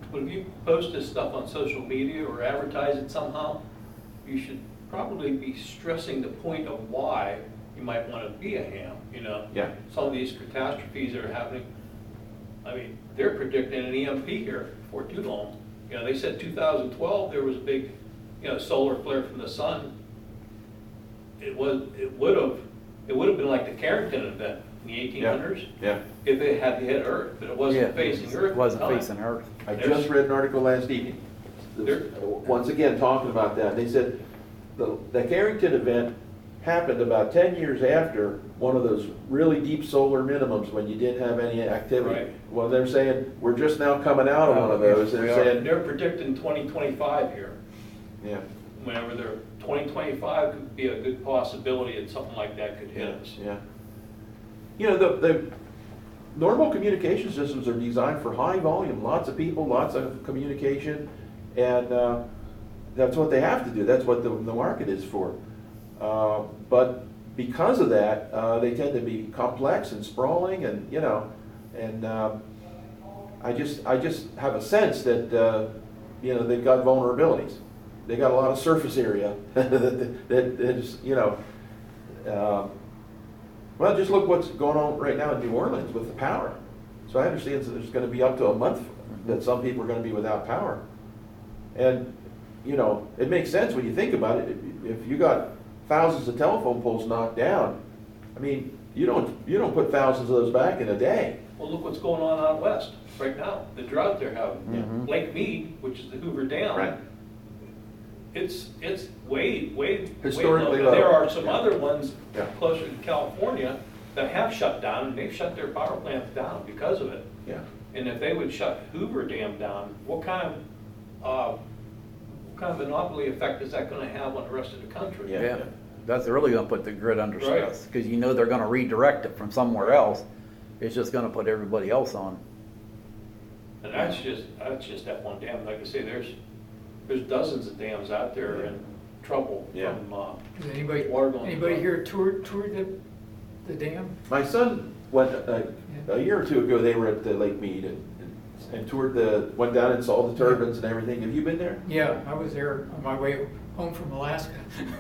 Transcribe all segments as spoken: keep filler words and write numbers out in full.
But if you post this stuff on social media or advertise it somehow, you should probably be stressing the point of why you might want to be a ham, you know? Yeah. Some of these catastrophes that are happening, I mean, they're predicting an E M P here before too long. You know, they said two thousand twelve, there was a big, you know, solar flare from the sun. It was, it would have, it would have been like the Carrington event in the eighteen hundreds. Yeah. If it had hit Earth, but it Yeah, wasn't facing Earth. It wasn't at the time. facing Earth. I There's- just read an article last evening, There- once again talking about that. They said the, the Carrington event happened about ten years after one of those really deep solar minimums when you didn't have any activity. Right. Well, they're saying, we're just now coming out of one of those. We They're are. saying, They're predicting twenty twenty-five here. yeah, Whenever they're, twenty twenty-five could be a good possibility that something like that could hit yeah, us. yeah. You know, the, the normal communication systems are designed for high volume, lots of people, lots of communication, and uh, that's what they have to do. That's what the, the market is for. Uh, but because of that, uh, they tend to be complex and sprawling, and you know, and um, I just I just have a sense that uh, you know they've got vulnerabilities. They got a lot of surface area that, that, that is, you know. Uh, well, just look what's going on right now in New Orleans with the power. So I understand that there's going to be up to a month that some people are going to be without power, and you know it makes sense when you think about it. If you got thousands of telephone poles knocked down, I mean, you don't you don't put thousands of those back in a day. Well, look what's going on out west right now, the drought they're having. Mhm. Lake Mead, which is the Hoover Dam. Right. It's, it's way, way, way Historically low. But There low. are some Yeah. other ones Yeah. closer to California that have shut down, and they've shut their power plants down because of it. Yeah. And if they would shut Hoover Dam down, what kind of, uh, what kind of monopoly effect is that gonna have on the rest of the country? Yeah. Yeah, that's really gonna put the grid under Right. stress, because you know they're gonna redirect it from somewhere else. It's just gonna put everybody else on. And that's just, that's just that one dam. Like I say, there's, there's dozens of dams out there in trouble Yeah. from, uh, Has anybody, Water going anybody down. here toured, toured the, the dam? My son went uh, a year or two ago. They were at the Lake Mead and, and, and toured the went down and saw the turbines and everything. Have you been there? Yeah, I was there on my way home from Alaska.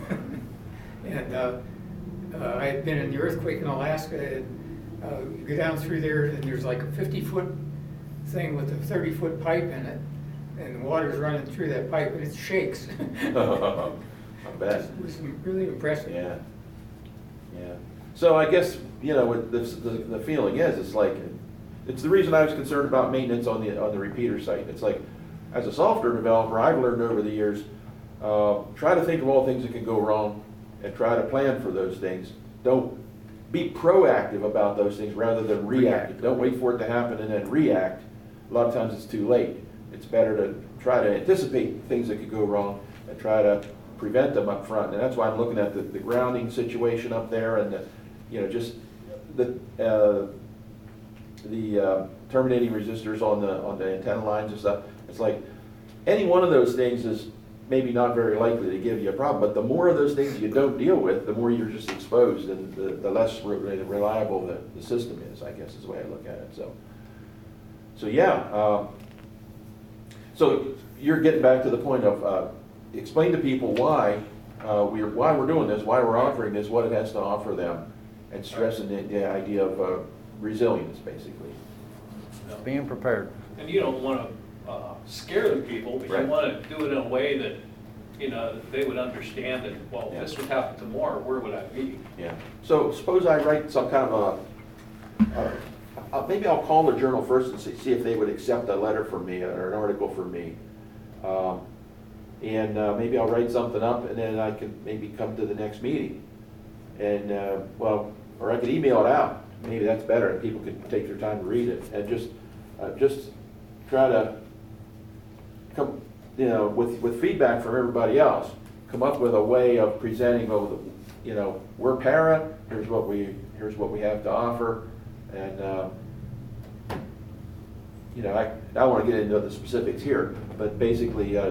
And uh, uh, I had been in the earthquake in Alaska, and uh, you go down through there, and there's like a fifty-foot thing with a thirty-foot pipe in it, and the water's running through that pipe, and it shakes. I bet. It was really impressive. Yeah. Yeah. So I guess, you know, what the, the, the feeling is, it's like, it's the reason I was concerned about maintenance on the, on the repeater site. It's like, as a software developer, I've learned over the years, uh, try to think of all things that can go wrong and try to plan for those things. Don't be proactive about those things rather than reactive. Don't wait for it to happen and then react. A lot of times it's too late. It's better to try to anticipate things that could go wrong and try to prevent them up front. And that's why I'm looking at the, the grounding situation up there, and the, you know, just the uh, the uh, terminating resistors on the on the antenna lines and stuff. It's like any one of those things is maybe not very likely to give you a problem, but the more of those things you don't deal with, the more you're just exposed, and the, the less re reliable the, the system is, I guess is the way I look at it. So, so yeah. Uh, so you're getting back to the point of uh, explain to people why uh, we're why we're doing this, why we're offering this, what it has to offer them, and stressing the, the idea of uh, resilience, basically. Being prepared. And you don't want to uh, scare the people, but Right. you want to do it in a way that, you know, they would understand that, well, Yeah. if this would happen tomorrow, where would I be? Yeah. So suppose I write some kind of a, uh, uh, maybe I'll call the journal first and see, see if they would accept a letter from me or an article from me. Um, and uh, maybe I'll write something up, and then I can maybe come to the next meeting. And, uh, well, or I could email it out. Maybe that's better, and people could take their time to read it. And just, uh, just try to come, you know, with, with feedback from everybody else, come up with a way of presenting, oh, the, you know, we're para, here's what we, here's what we have to offer. And, uh, you know, I, I don't want to get into the specifics here, but basically, uh,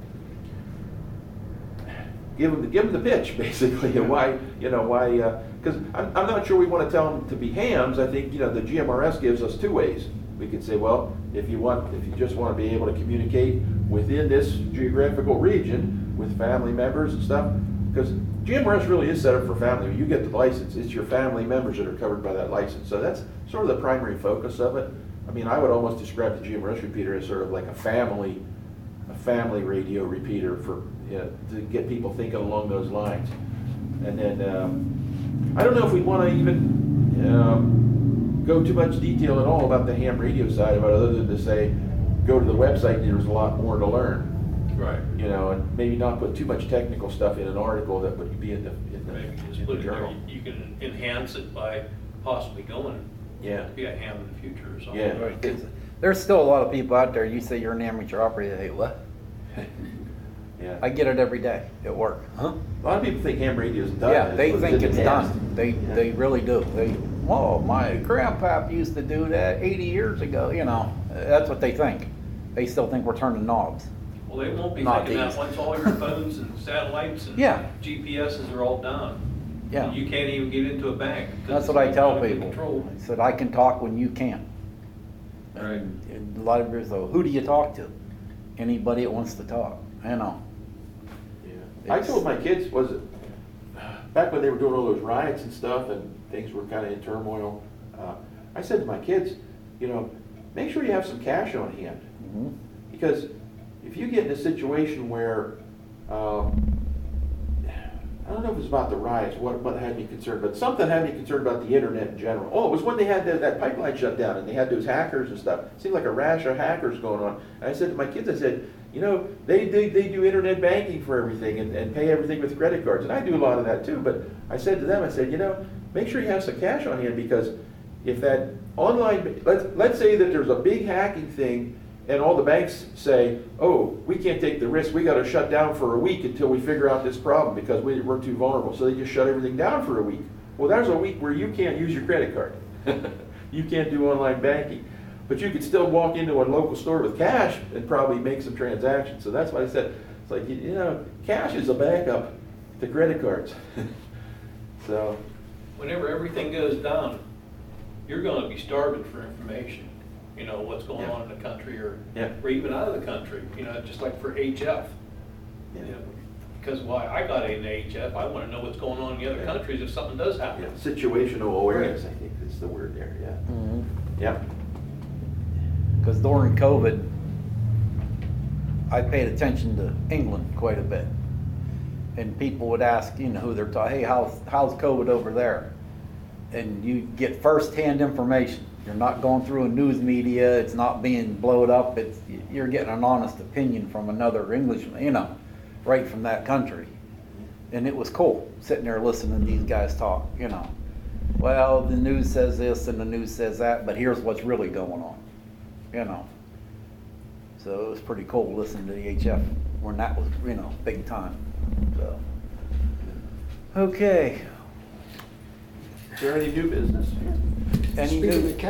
give them, give them the pitch, basically, and why, you know, why, because I'm, I'm not sure we want to tell them to be hams. I think, you know, the G M R S gives us two ways. we could say, well, if you want, if you just want to be able to communicate within this geographical region with family members and stuff, because G M R S really is set up for family. You get the license, it's your family members that are covered by that license. So that's sort of the primary focus of it. I mean, I would almost describe the G M R S repeater as sort of like a family, a family radio repeater for, you know, to get people thinking along those lines. And then, um, I don't know if we want to even um, go too much detail at all about the ham radio side of it, other than to say, go to the website, there's a lot more to learn. Right. You know, and maybe not put too much technical stuff in an article that would be in the, in the, Maybe just in put the it there, journal. you can enhance it by possibly going Yeah, to be a ham in the future or something. Yeah. Right, 'cause there's still a lot of people out there, you say you're an amateur operator, they, what? yeah. I get it every day at work. Huh? A lot of people think ham radio's done. Yeah, they but think in it's the past. done. They, Yeah. they really do. They, oh, my grandpap used to do that eighty years ago, you know, that's what they think. They still think we're turning knobs. Well, they won't be Not thinking that these. once all your phones and satellites and Yeah. G P S's are all down. Yeah. You can't even get into a bank. 'cause That's it's what I tell automatically people. controlled. I said, I can talk when you can't. Right. And and a lot of people say, who do you talk to? Anybody that wants to talk, I know. Yeah. I told my kids, was it, back when they were doing all those riots and stuff and things were kind of in turmoil, uh, I said to my kids, you know, make sure you have some cash on hand. Mhm. Because if you get in a situation where, um, I don't know if it was about the riots, what, what had me concerned, but something had me concerned about the internet in general. Oh, it was when they had that, that pipeline shut down and they had those hackers and stuff. It seemed like a rash of hackers going on. And I said to my kids, I said, you know, they, they, they do internet banking for everything and, and pay everything with credit cards. And I do a lot of that too. But I said to them, I said, you know, make sure you have some cash on hand, because if that online, let's, let's say that there's a big hacking thing and all the banks say, oh, we can't take the risk, we gotta shut down for a week until we figure out this problem because we, we're too vulnerable. So they just shut everything down for a week. Well, there's a week where you can't use your credit card. You can't do online banking. But you could still walk into a local store with cash and probably make some transactions. So that's why I said, it's like, you you know, cash is a backup to credit cards. So, Whenever everything goes down, you're gonna be starving for information. You know, what's going Yeah. on in the country or, Yeah. or even out of the country, you know, just like for H F. yeah. You know, because why, I got in H F, I wanna know what's going on in the other Yeah. countries if something does Yeah, happen. situational awareness, I think is the word there, yeah. Mhm. Yeah. Because during COVID, I paid attention to England quite a bit. And people would ask, you know, who they're talking, hey, how's, how's COVID over there? And you get firsthand information. You're not going through a news media, it's not being blowed up, it's, you're getting an honest opinion from another Englishman, you know, right from that country. And it was cool, sitting there listening to these guys talk, you know. Well, the news says this and the news says that, but here's what's really going on, you know. So it was pretty cool listening to the H F when that was, you know, big time, so. Okay. Is there any new business? Any Speaking new? of